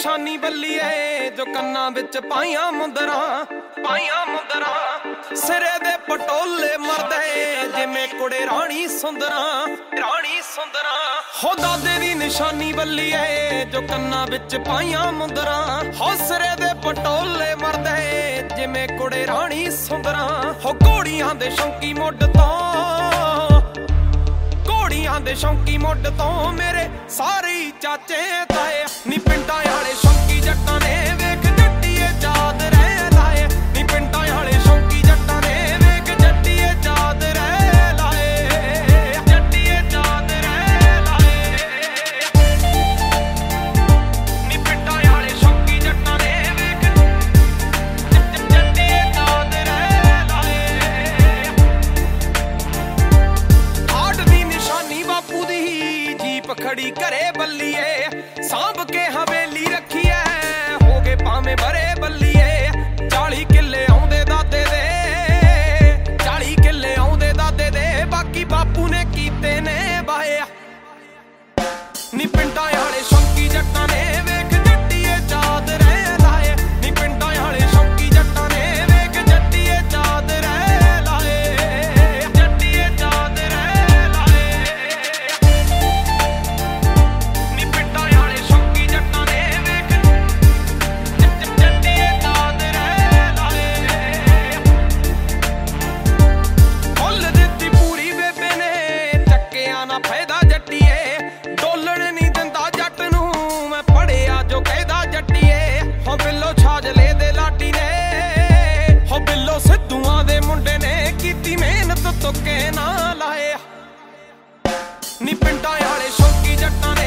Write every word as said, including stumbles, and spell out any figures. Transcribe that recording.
ਨਿਸ਼ਾਨੀ ਬੱਲੀਏ ਜੋ ਕੰਨਾਂ ਵਿੱਚ ਪਾਈਆਂ ਮੁੰਦਰਾਂ ਪਾਈਆਂ ਮੁੰਦਰਾਂ ਸਿਰੇ ਦੇ ਪਟੋਲੇ ਮਰਦੇ ਜਿਵੇਂ ਕੁੜੇ ਰਾਣੀ ਸੁੰਦਰਾਂ ਰਾਣੀ ਸੁੰਦਰਾਂ ਹੋ ਦਾਦੇ ਦੀ ਨਿਸ਼ਾਨੀ ਬੱਲੀਏ ਜੋ ਕੰਨਾਂ ਵਿੱਚ ਪਾਈਆਂ ਮੁੰਦਰਾਂ ਹੋ ਸਿਰੇ ਦੇ ਪਟੋਲੇ ਮਰਦੇ ਜਿਵੇਂ ਕੁੜੇ ਰਾਣੀ ਸੁੰਦਰਾਂ ਹੋ ਘੋੜੀਆਂ ਦੇ ਸ਼ੌਂਕੀ ਮੁੱਢ ਤੋਂ ਘੋੜੀਆਂ ਦੇ ਸ਼ੌਂਕੀ ਮੁੱਢ ਤੋਂ ਮੇਰੇ ਸਾਰੇ ਚਾਚੇ ਤਾਏ ਨੀ ਪਿੰਡਾਂ ਵਾਲੇ ਸ਼ੌਂਕੀ ਜੱਟਾਂ ਨੇ ਵੇਖ ਜੱਟੀਏ ਯਾਦ ਰਹਿ ਲਾਏ ਨੀ ਪਿੰਡਾਂ ਵਾਲੇ ਸ਼ੌਂਕੀ ਜੱਟਾਂ ਨੇ ਵੇਖ ਜੱਟੀਏ ਯਾਦ ਰਹਿ ਲਾਏ ਜੱਟੀਏ ਯਾਦ ਰਹਿ ਲਾਏ ਨੀ ਪਿੰਡਾਂ ਵਾਲੇ ਸ਼ੌਂਕੀ ਜੱਟਾਂ ਨੇ ਵੇਖ ਜੱਟੀਏ ਯਾਦ ਰਹਿ ਲਾਏ ਹਾੜ ਦੀ ਨਿਸ਼ਾਨੀ ਬਾਪੂ ਦੀ ਜੀਪ ਖੜੀ ਘਰੇ ਬੱਲੀਏ ਸਾਂਭ ਕੇ ਹਵੇਲੀ ਰੱਖੀ ਐ ਹੋ ਗਏ ਭਾਵੇਂ ਬਰੇ ਬੱਲੀਏ ਚਾਲੀ ਕਿੱਲੇ ਆਉਂਦੇ ਦਾਦੇ ਦੇ ਚਾਲੀ ਕਿੱਲੇ ਆਉਂਦੇ ਦਾਦੇ ਦੇ ਬਾਕੀ ਬਾਪੂ ਨੇ ਕੀਤੇ ਨੇ ਬਾਇਆ ਨੀ ਪਿੰਡਾਂ ਵਾਲੇ ਸ਼ੌਂਕੀ ਜੱਟਾਂ ਨੇ ਵੇਖ ਜੱਟੀਏ ਯਾਦ ਰਹਿ ਲਾਏ ਨੀ ਪਿੰਡਾਂ ਵਾਲੇ ਸ਼ੌਂਕੀ ਜੱਟਾਂ ਨੇ ਵੇਖ ਜੱਟੀਏ ਯਾਦ ਰਹਿ ਲਾਏ ਜੱਟੀਏ ਯਾਦ ਰਹਿ ਲਾਏ ਨੀ ਪਿੰਡਾਂ ਵਾਲੇ ਸ਼ੌਂਕੀ ਜੱਟਾਂ ਨੇ ਵੇਖ ਜੱਟੀਏ ਯਾਦ ਰਹਿ ਲਾਏ ਮੁੱਲ ਦਿੱਤੀ ਪੂਰੀ ਬੇਬੇ ਨੇ ਚੱਕਿਆ ਨਾ ਫਾਇਦਾ ਜੱਟੀਏ ਡੋਲਣ ਨੀ ਦਿੰਦਾ ਜੱਟ ਨੂੰ ਮੈਂ ਪੜਿਆ ਜੋ ਕਹਿੰਦਾ ਜੱਟੀਏ ਹੋ ਬਿੱਲੋ ਛਾਜਲੇ ਦੇ ਲਾਡੀ ਨੇ ਹੋ ਬਿੱਲੋ ਸਿੱਧੂਆਂ ਦੇ ਮੁੰਡੇ ਨੇ ਕੀਤੀ ਮਿਹਨਤ ਤੁੱਕੇ ਨਾ ਲਾਏ ਨੀ ਪਿੰਡਾਂ ਵਾਲੇ ਸ਼ੌਂਕੀ ਜੱਟਾਂ ਨੇ